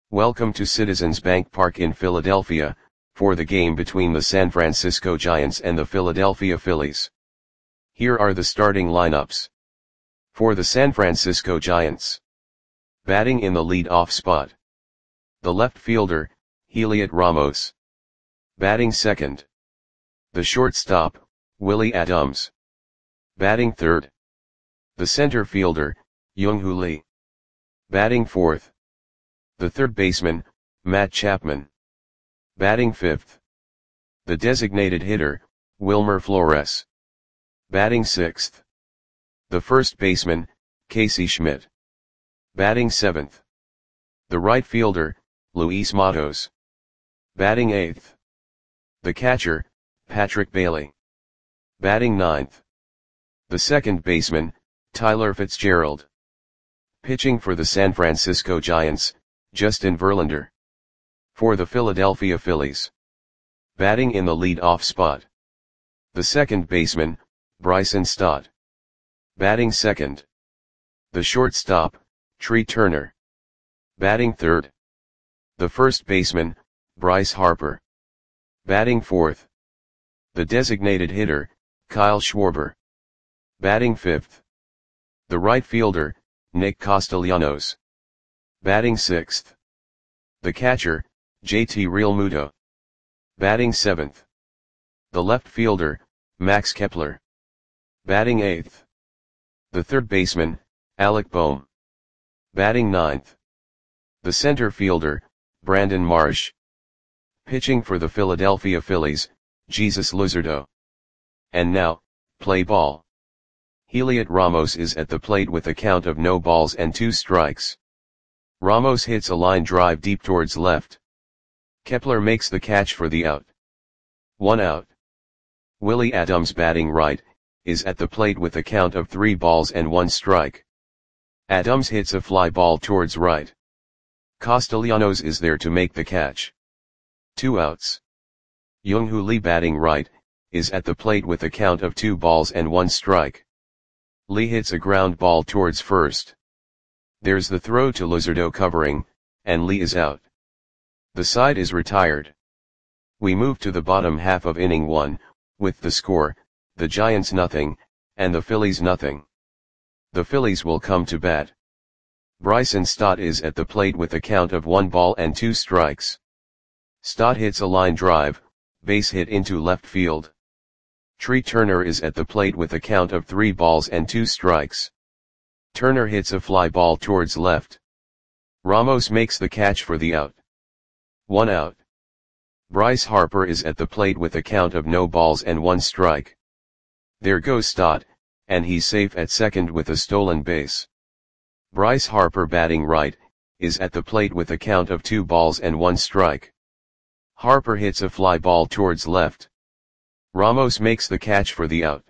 Welcome to Citizens Bank Park in Philadelphia, for the game between the San Francisco Giants and the Philadelphia Phillies. Here are the starting lineups. For the San Francisco Giants. Batting in the lead-off spot. The left fielder, Heliot Ramos. Batting second. The shortstop, Willie Adams. Batting third. The center fielder, Young-Hoo Lee. Batting fourth. The third baseman, Matt Chapman. Batting fifth. The designated hitter, Wilmer Flores. Batting sixth. The first baseman, Casey Schmidt. Batting seventh. The right fielder, Luis Matos. Batting eighth. The catcher, Patrick Bailey. Batting ninth. The second baseman, Tyler Fitzgerald. Pitching for the San Francisco Giants, Justin Verlander. For the Philadelphia Phillies. Batting in the lead-off spot. The second baseman, Bryson Stott. Batting second. The shortstop, Trey Turner. Batting third. The first baseman, Bryce Harper. Batting fourth. The designated hitter, Kyle Schwarber. Batting fifth. The right fielder, Nick Castellanos. Batting sixth. The catcher, JT Realmuto. Batting seventh. The left fielder, Max Kepler. Batting eighth. The third baseman, Alec Bohm. Batting ninth. The center fielder, Brandon Marsh. Pitching for the Philadelphia Phillies, Jesus Luzardo. And now, play ball. Heliot Ramos is at the plate with a count of no balls and 2 strikes. Ramos hits a line drive deep towards left. Kepler makes the catch for the out. 1 out. Willie Adams, batting right, is at the plate with a count of 3 balls and 1 strike. Adams hits a fly ball towards right. Castellanos is there to make the catch. 2 outs. Young-Hoo Lee, batting right, is at the plate with a count of 2 balls and 1 strike. Lee hits a ground ball towards first. There's the throw to Luzardo covering, and Lee is out. The side is retired. We move to the bottom half of inning 1, with the score, the Giants nothing, and the Phillies nothing. The Phillies will come to bat. Bryson Stott is at the plate with a count of 1 ball and 2 strikes. Stott hits a line drive, base hit into left field. Trey Turner is at the plate with a count of 3 balls and 2 strikes. Turner hits a fly ball towards left. Ramos makes the catch for the out. 1 out. Bryce Harper is at the plate with a count of no balls and 1 strike. There goes Stott, and he's safe at second with a stolen base. Bryce Harper, batting right, is at the plate with a count of 2 balls and 1 strike. Harper hits a fly ball towards left. Ramos makes the catch for the out.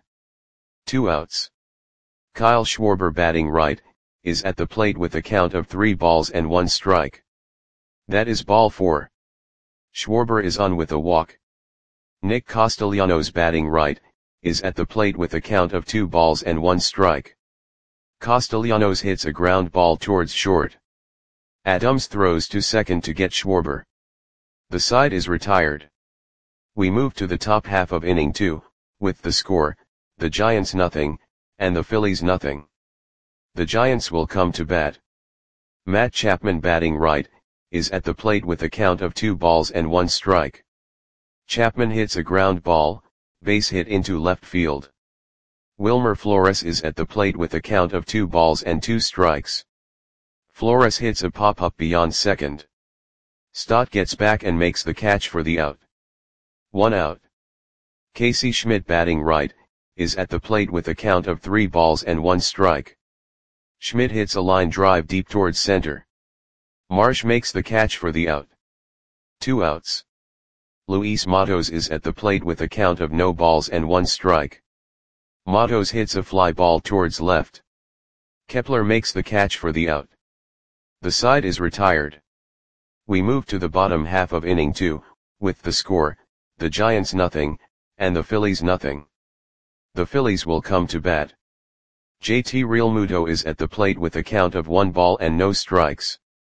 2 outs. Kyle Schwarber, batting right, is at the plate with a count of 3 balls and 1 strike. That is ball 4. Schwarber is on with a walk. Nick Castellanos, batting right, is at the plate with a count of 2 balls and 1 strike. Castellanos hits a ground ball towards short. Adams throws to second to get Schwarber. The side is retired. We move to the top half of inning 2, with the score, the Giants nothing, and the Phillies nothing. The Giants will come to bat. Matt Chapman, batting right, is at the plate with a count of 2 balls and 1 strike. Chapman hits a ground ball, base hit into left field. Wilmer Flores is at the plate with a count of 2 balls and 2 strikes. Flores hits a pop-up beyond second. Stott gets back and makes the catch for the out. 1 out. Casey Schmidt, batting right, is at the plate with a count of 3 balls and 1 strike. Schmidt hits a line drive deep towards center. Marsh makes the catch for the out. 2 outs. Luis Matos is at the plate with a count of no balls and 1 strike. Matos hits a fly ball towards left. Kepler makes the catch for the out. The side is retired. We move to the bottom half of inning 2, with the score, the Giants nothing, and the Phillies nothing. The Phillies will come to bat. JT Realmuto is at the plate with a count of 1 ball and no strikes.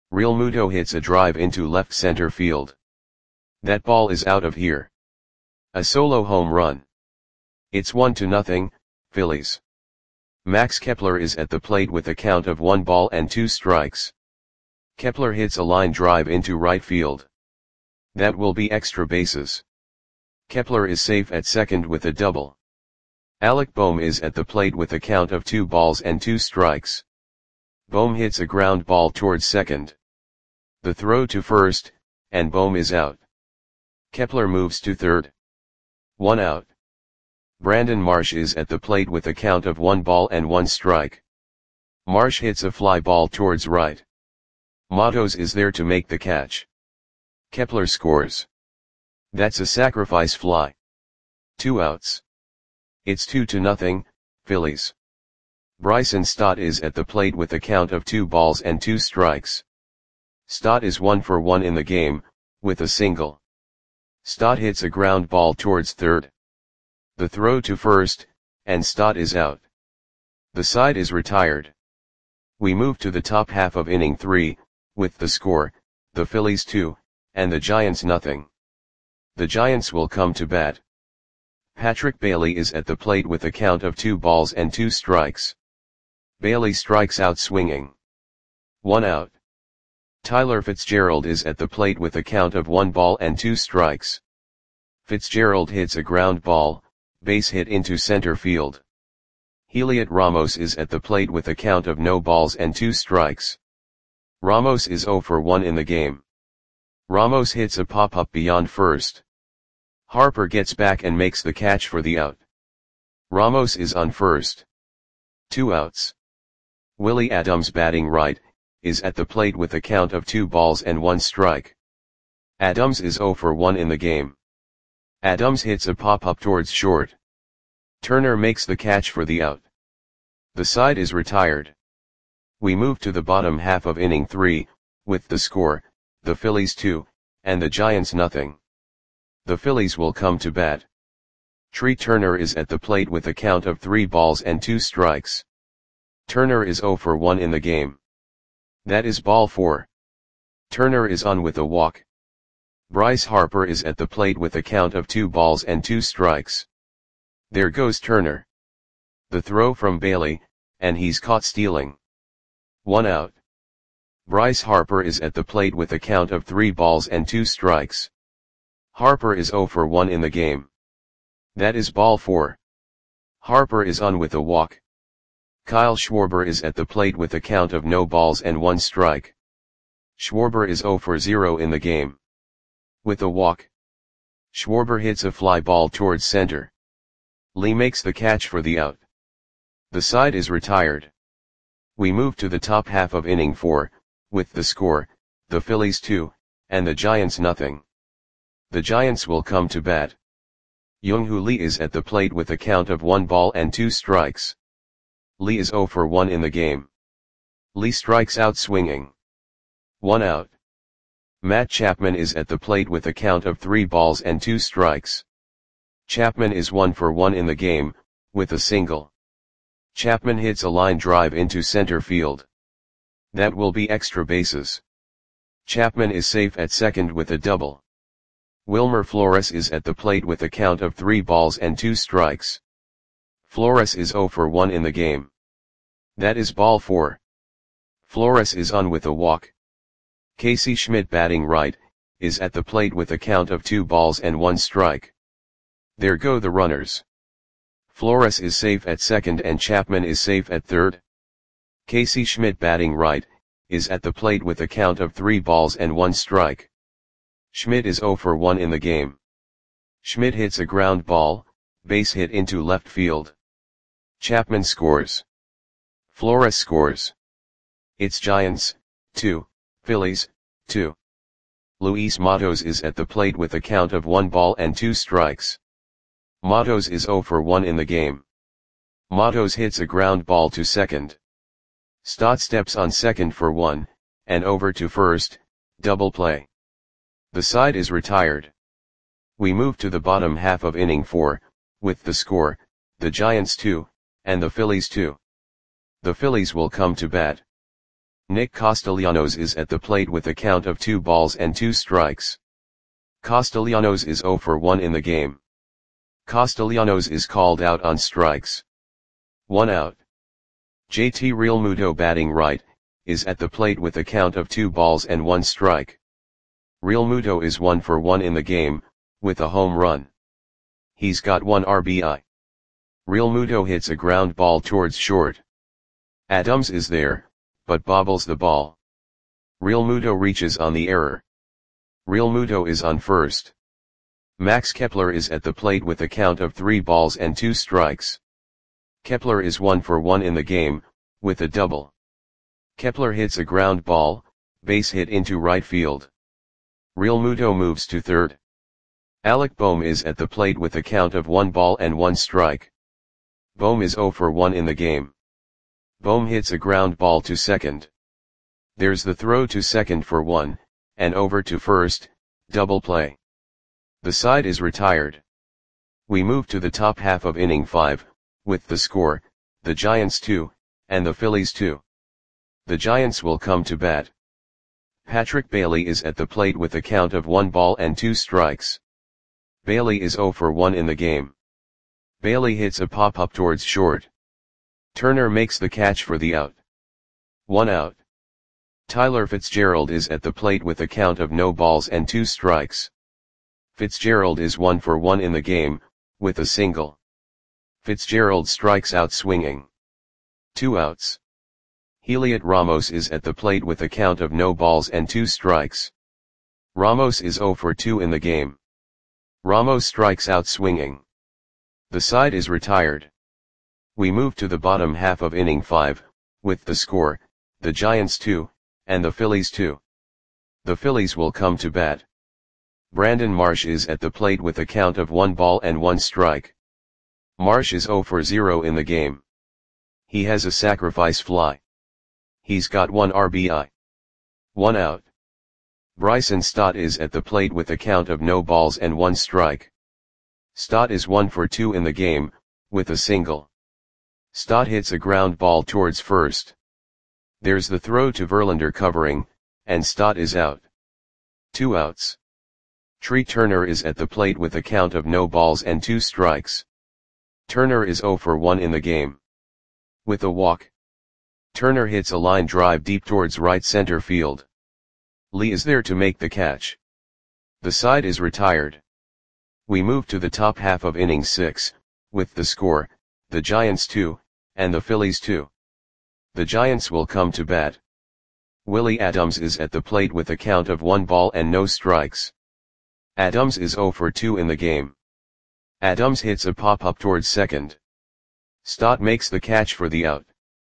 Real Muto hits a drive into left center field. That ball is out of here. A solo home run. It's 1-0, Phillies. Max Kepler is at the plate with a count of 1-2 strikes. Kepler hits a line drive into right field. That will be extra bases. Kepler is safe at second with a double. Alec Bohm is at the plate with a count of 2-2 strikes. Bohm hits a ground ball towards second. The throw to first, and Bohm is out. Kepler moves to third. 1 out. Brandon Marsh is at the plate with a count of 1-1 strike. Marsh hits a fly ball towards right. Matos is there to make the catch. Kepler scores. That's a sacrifice fly. 2 outs. It's 2-0, Phillies. Bryson Stott is at the plate with a count of 2-2 strikes. Stott is 1 for 1 in the game, with a single. Stott hits a ground ball towards third. The throw to first, and Stott is out. The side is retired. We move to the top half of inning 3, with the score, the Phillies 2, and the Giants nothing. The Giants will come to bat. Patrick Bailey is at the plate with a count of 2-2 strikes. Bailey strikes out swinging. 1 out. Tyler Fitzgerald is at the plate with a count of 1-2 strikes. Fitzgerald hits a ground ball, base hit into center field. Heliot Ramos is at the plate with a count of 0-2 strikes. Ramos is 0 for 1 in the game. Ramos hits a pop-up beyond first. Harper gets back and makes the catch for the out. Ramos is on first. 2 outs. Willie Adams batting right, is at the plate with a count of 2-1 strike. Adams is 0 for 1 in the game. Adams hits a pop-up towards short. Turner makes the catch for the out. The side is retired. We move to the bottom half of inning 3, with the score, the Phillies 2, and the Giants nothing. The Phillies will come to bat. Tree Turner is at the plate with a count of 3-2 strikes. Turner is 0 for 1 in the game. That is ball 4. Turner is on with a walk. Bryce Harper is at the plate with a count of 2-2 strikes. There goes Turner. The throw from Bailey, and he's caught stealing. 1 out. Bryce Harper is at the plate with a count of 3-2 strikes. Harper is 0 for 1 in the game. That is ball 4. Harper is on with a walk. Kyle Schwarber is at the plate with a count of 0-1 strike. Schwarber is 0 for 0 in the game. With a walk. Schwarber hits a fly ball towards center. Lee makes the catch for the out. The side is retired. We move to the top half of inning 4, with the score, the Phillies 2, and the Giants nothing. The Giants will come to bat. Young-Hoo Lee is at the plate with a count of 1-2 strikes. Lee is 0 for 1 in the game. Lee strikes out swinging. 1 out. Matt Chapman is at the plate with a count of 3-2 strikes. Chapman is 1 for 1 in the game, with a single. Chapman hits a line drive into center field. That will be extra bases. Chapman is safe at second with a double. Wilmer Flores is at the plate with a count of 3-2 strikes. Flores is 0 for 1 in the game. That is ball 4. Flores is on with a walk. Casey Schmidt batting right, is at the plate with a count of 2-1 strike. There go the runners. Flores is safe at second and Chapman is safe at third. Casey Schmidt batting right, is at the plate with a count of 3-1 strike. Schmidt is 0 for 1 in the game. Schmidt hits a ground ball, base hit into left field. Chapman scores. Flores scores. It's Giants, 2, Phillies, 2. Luis Matos is at the plate with a count of 1-2 strikes. Matos is 0 for 1 in the game. Matos hits a ground ball to second. Stott steps on second for 1, and over to first, double play. The side is retired. We move to the bottom half of inning 4, with the score, the Giants 2, and the Phillies 2. The Phillies will come to bat. Nick Castellanos is at the plate with a count of 2 balls and 2 strikes. Castellanos is 0 for 1 in the game. Castellanos is called out on strikes. 1 out. JT Realmuto batting right, is at the plate with a count of 2 balls and 1 strike. Realmuto is 1 for 1 in the game, with a home run. He's got 1 RBI. Realmuto hits a ground ball towards short. Adams is there, but bobbles the ball. Realmuto reaches on the error. Realmuto is on first. Max Kepler is at the plate with a count of 3 balls and 2 strikes. Kepler is 1 for 1 in the game, with a double. Kepler hits a ground ball, base hit into right field. Realmuto moves to third. Alec Bohm is at the plate with a count of 1 ball and 1 strike. Bohm is 0 for 1 in the game. Bohm hits a ground ball to second. There's the throw to second for 1, and over to first, double play. The side is retired. We move to the top half of inning 5, with the score, the Giants 2, and the Phillies 2. The Giants will come to bat. Patrick Bailey is at the plate with a count of 1 ball and 2 strikes. Bailey is 0 for 1 in the game. Bailey hits a pop-up towards short. Turner makes the catch for the out. 1 out. Tyler Fitzgerald is at the plate with a count of no balls and 2 strikes. Fitzgerald is 1 for 1 in the game, with a single. Fitzgerald strikes out swinging. 2 outs. Heliot Ramos is at the plate with a count of no balls and 2 strikes. Ramos is 0 for 2 in the game. Ramos strikes out swinging. The side is retired. We move to the bottom half of inning 5, with the score, the Giants 2, and the Phillies 2. The Phillies will come to bat. Brandon Marsh is at the plate with a count of 1 ball and 1 strike. Marsh is 0 for 0 in the game. He has a sacrifice fly. He's got 1 RBI. 1 out. Bryson Stott is at the plate with a count of no balls and 1 strike. Stott is 1 for 2 in the game, with a single. Stott hits a ground ball towards first. There's the throw to Verlander covering, and Stott is out. 2 outs. Trey Turner is at the plate with a count of no balls and 2 strikes. Turner is 0 for 1 in the game. With a walk. Turner hits a line drive deep towards right center field. Lee is there to make the catch. The side is retired. We move to the top half of inning 6, with the score, the Giants 2, and the Phillies 2. The Giants will come to bat. Willie Adams is at the plate with a count of 1 ball and no strikes. Adams is 0 for 2 in the game. Adams hits a pop-up towards second. Stott makes the catch for the out.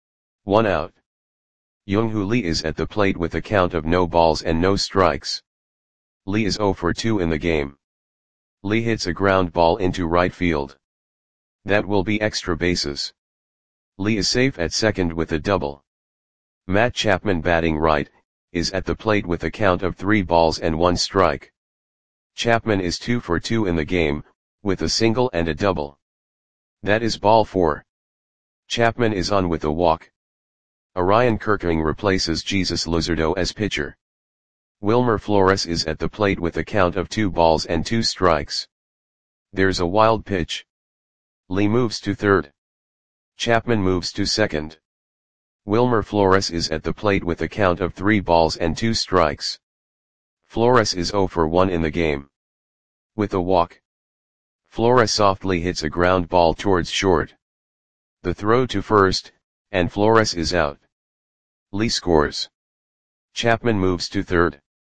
1 out. Young-Hoo Lee is at the plate with a count of no balls and no strikes. Lee is 0 for 2 in the game. Lee hits a ground ball into right field. That will be extra bases. Lee is safe at second with a double. Matt Chapman batting right, is at the plate with a count of 3 balls and 1 strike. Chapman is 2 for 2 in the game, with a single and a double. That is ball 4. Chapman is on with a walk. Orion Kirkering replaces Jesus Luzardo as pitcher. Wilmer Flores is at the plate with a count of 2 balls and 2 strikes. There's a wild pitch. Lee moves to third. Chapman moves to second. Wilmer Flores is at the plate with a count of 3 balls and 2 strikes. Flores is 0 for 1 in the game. With a walk. Flores softly hits a ground ball towards short. The throw to first, and Flores is out. Lee scores. Chapman moves to third.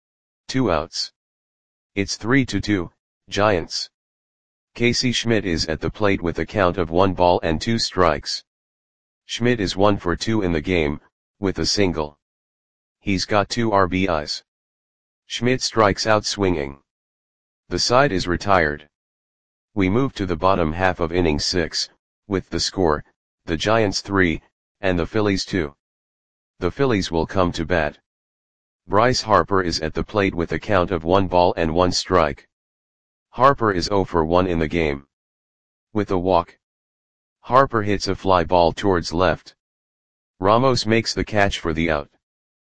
2 outs. It's 3-2, Giants. Casey Schmidt is at the plate with a count of 1 ball and 2 strikes. Schmidt is 1 for 2 in the game, with a single. He's got 2 RBIs. Schmidt strikes out swinging. The side is retired. We move to the bottom half of inning 6, with the score, the Giants 3, and the Phillies 2. The Phillies will come to bat. Bryce Harper is at the plate with a count of 1 ball and 1 strike. Harper is 0 for 1 in the game. With a walk. Harper hits a fly ball towards left. Ramos makes the catch for the out.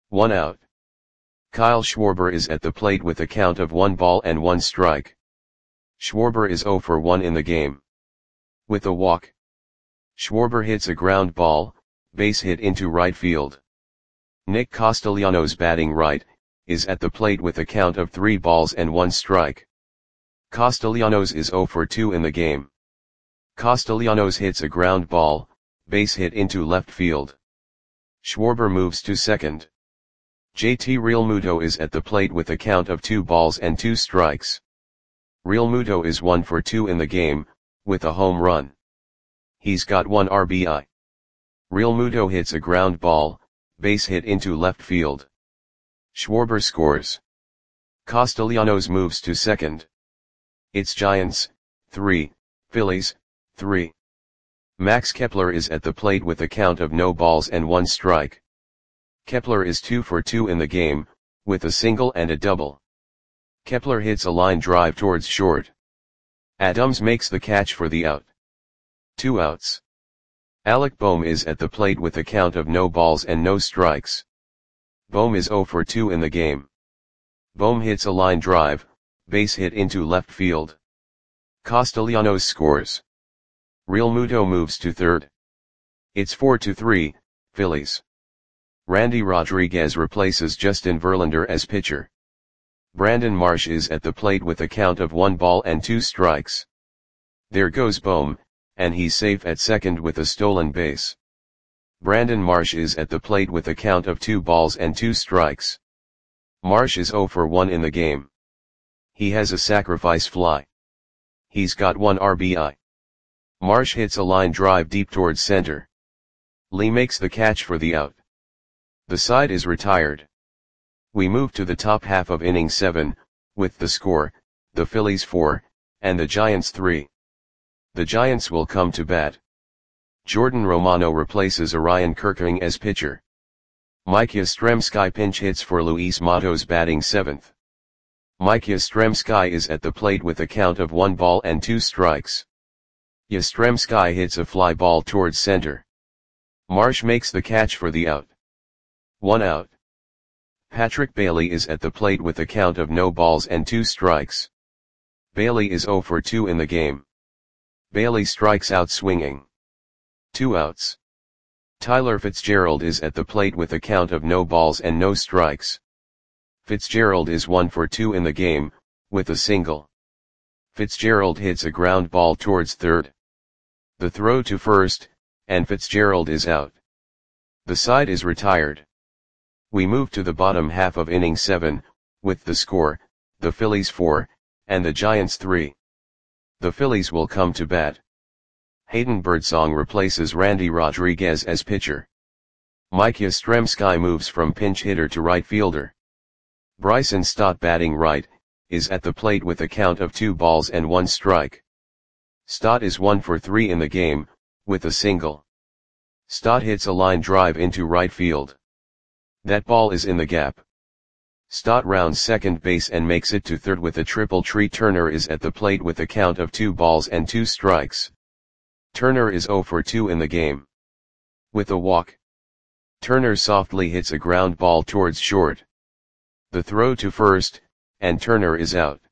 1 out. Kyle Schwarber is at the plate with a count of 1 ball and 1 strike. Schwarber is 0 for 1 in the game. With a walk, Schwarber hits a ground ball, base hit into right field. Nick Castellanos, batting right, is at the plate with a count of 3 balls and 1 strike. Castellanos is 0 for 2 in the game. Castellanos hits a ground ball, base hit into left field. Schwarber moves to second. JT Realmuto is at the plate with a count of 2 balls and 2 strikes. Realmuto is 1 for 2 in the game, with a home run. He's got 1 RBI. Realmuto hits a ground ball, base hit into left field. Schwarber scores. Castellanos moves to second. It's Giants, 3, Phillies, 3. Max Kepler is at the plate with a count of no balls and 1 strike. Kepler is 2 for 2 in the game, with a single and a double. Kepler hits a line drive towards short. Adams makes the catch for the out. 2 outs. Alec Bohm is at the plate with a count of no balls and no strikes. Bohm is 0 for 2 in the game. Bohm hits a line drive, base hit into left field. Castellanos scores. Realmuto moves to third. It's 4-3, Phillies. Randy Rodriguez replaces Justin Verlander as pitcher. Brandon Marsh is at the plate with a count of 1 ball and 2 strikes. There goes Bohm, and he's safe at second with a stolen base. Brandon Marsh is at the plate with a count of 2 balls and 2 strikes. Marsh is 0 for 1 in the game. He has a sacrifice fly. He's got 1 RBI. Marsh hits a line drive deep towards center. Lee makes the catch for the out. The side is retired. We move to the top half of inning 7, with the score, the Phillies 4, and the Giants 3. The Giants will come to bat. Jordan Romano replaces Orion Kirkering as pitcher. Mike Yastrzemski pinch hits for Luis Matos, batting 7th. Mike Yastrzemski is at the plate with a count of 1 ball and 2 strikes. Yastrzemski hits a fly ball towards center. Marsh makes the catch for the out. 1 out. Patrick Bailey is at the plate with a count of no balls and 2 strikes. Bailey is 0 for 2 in the game. Bailey strikes out swinging. 2 outs. Tyler Fitzgerald is at the plate with a count of no balls and no strikes. Fitzgerald is 1 for 2 in the game, with a single. Fitzgerald hits a ground ball towards third. The throw to first, and Fitzgerald is out. The side is retired. We move to the bottom half of inning 7, with the score, the Phillies 4, and the Giants 3. The Phillies will come to bat. Hayden Birdsong replaces Randy Rodriguez as pitcher. Mike Yastrzemski moves from pinch hitter to right fielder. Bryson Stott, batting right, is at the plate with a count of 2 balls and 1 strike. Stott is 1 for 3 in the game, with a single. Stott hits a line drive into right field. That ball is in the gap. Stott rounds second base and makes it to third with a triple. Tree Turner is at the plate with a count of 2 balls and 2 strikes. Turner is 0 for 2 in the game. With a walk, Turner softly hits a ground ball towards short. The throw to first, and Turner is out.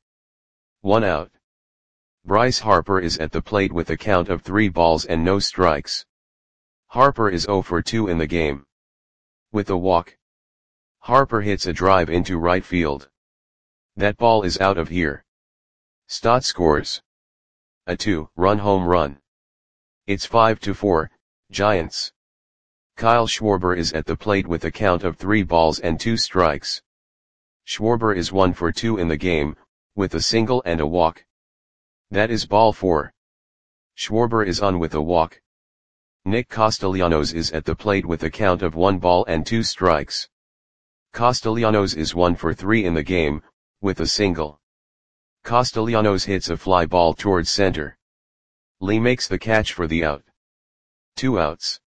1 out. Bryce Harper is at the plate with a count of 3 balls and no strikes. Harper is 0 for 2 in the game. With a walk, Harper hits a drive into right field. That ball is out of here. Stott scores a 2-run home run. It's 5-4, Giants. Kyle Schwarber is at the plate with a count of 3 balls and 2 strikes. Schwarber is 1 for 2 in the game, with a single and a walk. That is ball 4. Schwarber is on with a walk. Nick Castellanos is at the plate with a count of 1 ball and 2 strikes. Castellanos is 1 for 3 in the game, with a single. Castellanos hits a fly ball towards center. Lee makes the catch for the out. 2 outs.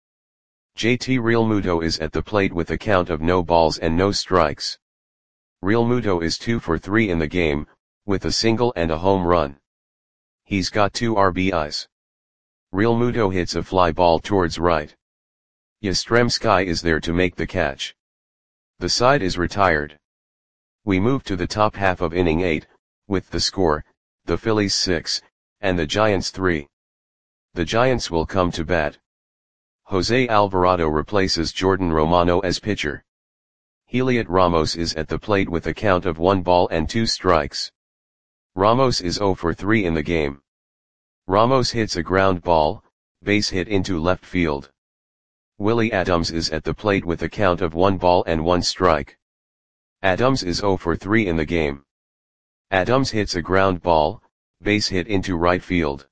JT Realmuto is at the plate with a count of no balls and no strikes. Realmuto is 2 for 3 in the game, with a single and a home run. He's got 2 RBIs. Realmuto hits a fly ball towards right. Yastrzemski is there to make the catch. The side is retired. We move to the top half of inning 8, with the score, the Phillies 6, and the Giants 3. The Giants will come to bat. Jose Alvarado replaces Jordan Romano as pitcher. Heliot Ramos is at the plate with a count of 1 ball and 2 strikes. Ramos is 0 for 3 in the game. Ramos hits a ground ball, base hit into left field. Willie Adams is at the plate with a count of 1 ball and 1 strike. Adams is 0 for 3 in the game. Adams hits a ground ball, base hit into right field.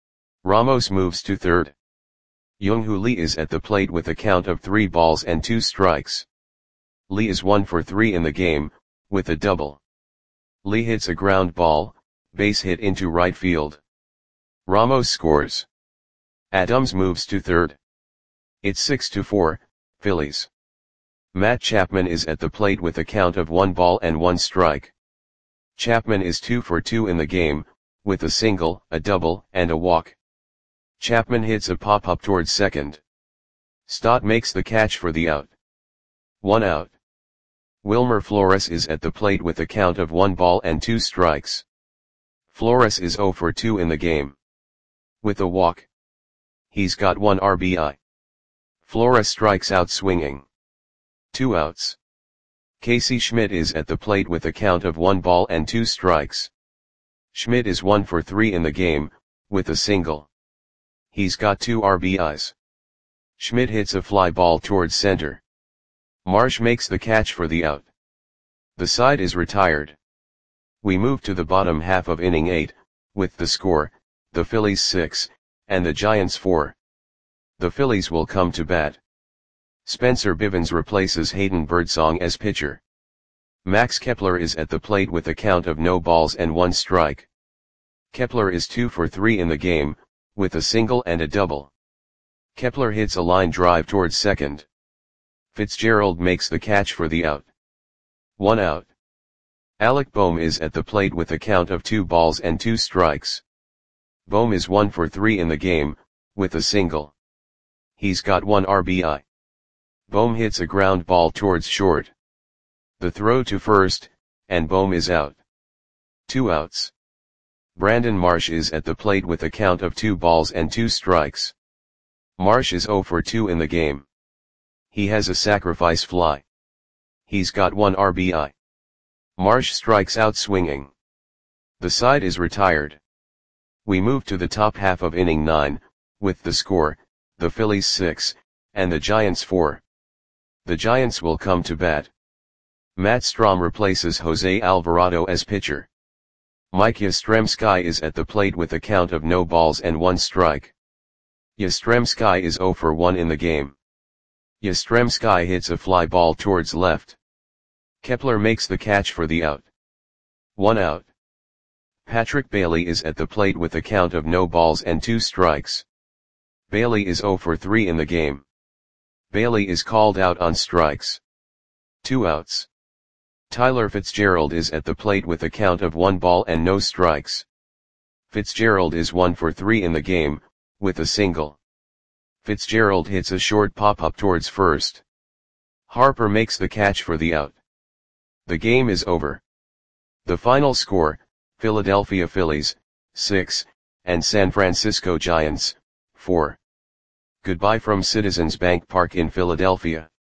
Ramos moves to third. Young-Hoo Lee is at the plate with a count of 3 balls and 2 strikes. Lee is 1 for 3 in the game, with a double. Lee hits a ground ball, base hit into right field. Ramos scores. Adams moves to third. It's 6-4, Phillies. Matt Chapman is at the plate with a count of 1 ball and 1 strike. Chapman is 2 for 2 in the game, with a single, a double, and a walk. Chapman hits a pop-up towards second. Stott makes the catch for the out. 1 out. Wilmer Flores is at the plate with a count of 1 ball and 2 strikes. Flores is 0 for 2 in the game. With a walk. He's got 1 RBI. Flores strikes out swinging. 2 outs. Casey Schmidt is at the plate with a count of 1 ball and 2 strikes. Schmidt is 1 for 3 in the game, with a single. He's got 2 RBIs. Schmidt hits a fly ball towards center. Marsh makes the catch for the out. The side is retired. We move to the bottom half of inning 8, with the score, the Phillies 6, and the Giants 4. The Phillies will come to bat. Spencer Bivens replaces Hayden Birdsong as pitcher. Max Kepler is at the plate with a count of no balls and 1 strike. Kepler is 2 for 3 in the game, with a single and a double. Kepler hits a line drive towards second. Fitzgerald makes the catch for the out. 1 out. Alec Bohm is at the plate with a count of 2 balls and 2 strikes. Bohm is 1 for 3 in the game, with a single. He's got 1 RBI. Bohm hits a ground ball towards short. The throw to first, and Bohm is out. 2 outs. Brandon Marsh is at the plate with a count of 2 balls and 2 strikes. Marsh is 0 for 2 in the game. He has a sacrifice fly. He's got 1 RBI. Marsh strikes out swinging. The side is retired. We move to the top half of inning 9, with the score, the Phillies 6, and the Giants 4. The Giants will come to bat. Matt Strahm replaces Jose Alvarado as pitcher. Mike Yastrzemski is at the plate with a count of no balls and 1 strike. Yastrzemski is 0 for 1 in the game. Yastrzemski hits a fly ball towards left. Kepler makes the catch for the out. 1 out. Patrick Bailey is at the plate with a count of no balls and 2 strikes. Bailey is 0 for 3 in the game. Bailey is called out on strikes. 2 outs. Tyler Fitzgerald is at the plate with a count of 1 ball and no strikes. Fitzgerald is 1 for 3 in the game, with a single. Fitzgerald hits a short pop-up towards first. Harper makes the catch for the out. The game is over. The final score, Philadelphia Phillies, 6, and San Francisco Giants, 4. Goodbye from Citizens Bank Park in Philadelphia.